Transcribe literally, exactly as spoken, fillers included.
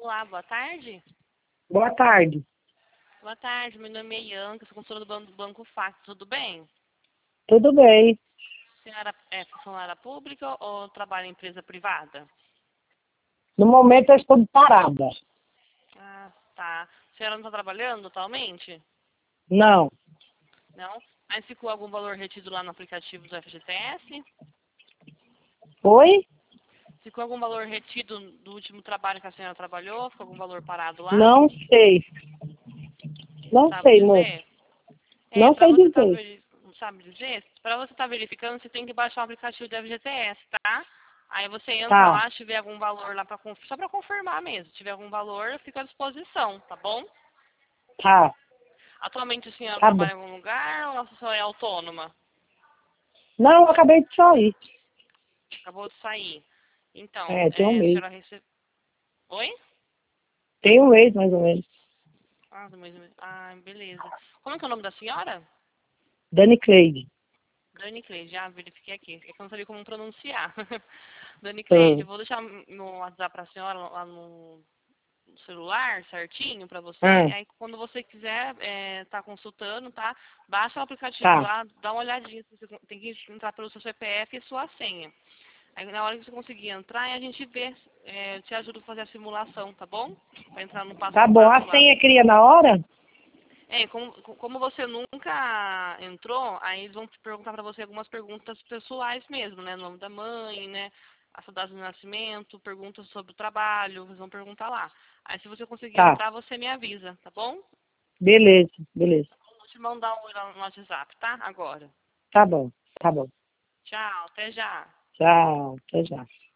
Olá, boa tarde. Boa tarde. Boa tarde, meu nome é Ianca, sou consultora do Banco, do Banco Facto, tudo bem? Tudo bem? A senhora é funcionária pública ou trabalha em empresa privada? No momento eu estou parada. Ah, tá. A senhora não está trabalhando atualmente? Não. Não? Mas ficou algum valor retido lá no aplicativo do F G T S? Oi? Ficou algum valor retido do último trabalho que a senhora trabalhou? Ficou algum valor parado lá? Não sei. Não Sabe sei, moço. dizer? É, Não para sei você estar dizer. não sabe dizer? Para você estar verificando, você tem que baixar o aplicativo do F G T S, tá? Aí você entra Tá, lá, se tiver algum valor lá para só para confirmar mesmo. Se tiver algum valor, fica à disposição, tá bom? tá, Atualmente a senhora tá bom. trabalha em algum lugar ou a senhora é autônoma? Não, eu acabei de sair. Acabou de sair. Então, É, tem um é, a mês. senhora recebe... Oi? Tem um mês, mais ou menos. Ah, mas... ah, beleza. Como é que é o nome da senhora? Dani Cleide. Dani Cleide, já verifiquei aqui. É que eu não sabia como pronunciar. Dani Cleide, Hum. eu vou deixar no WhatsApp para a senhora lá no no celular certinho para você. Hum. Aí quando você quiser é, tá consultando, tá? Baixa o aplicativo Tá, lá, dá uma olhadinha. Você tem que entrar pelo seu C P F e sua senha. Aí na hora que você conseguir entrar, a gente vê, é, te ajuda a fazer a simulação, tá bom? Para entrar no passo tá a bom. passo A lá. senha cria na hora? É, como, como você nunca entrou, aí eles vão te perguntar para você algumas perguntas pessoais mesmo, né? Nome da mãe, né? A sua data de nascimento, perguntas sobre o trabalho, eles vão perguntar lá. Aí se você conseguir Tá. entrar, você me avisa, tá bom? Beleza, beleza. Vou te mandar um oi lá no WhatsApp, tá? Agora. Tá bom, tá bom. Tchau, até já. Tchau, até já.